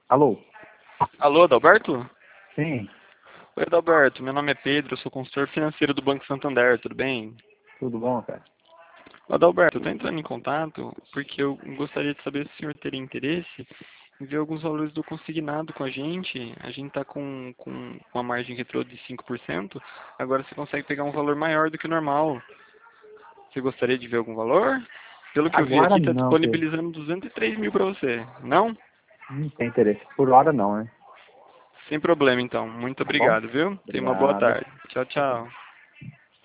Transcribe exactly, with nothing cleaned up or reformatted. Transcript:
Alô? Alô, Adalberto? Sim, Oi, Adalberto. Meu nome é Pedro, eu sou consultor financeiro do Banco Santander, tudo bem? tudo bom, cara? Adalberto, eu estou entrando em contato porque eu gostaria de saber se o senhor teria interesse em ver alguns valores do consignado com a gente. A gente está com, com uma margem retrô de cinco por cento, agora você consegue pegar um valor maior do que o normal. Você gostaria de ver algum valor? Pelo que eu vi Agora aqui, está não, Pedro. disponibilizando duzentos e três mil para você. Não? Não tem interesse. Por hora não, né? Sem problema, então. Muito Tá bom? obrigado, viu? Tenha uma boa Obrigado. tarde. Tchau, tchau.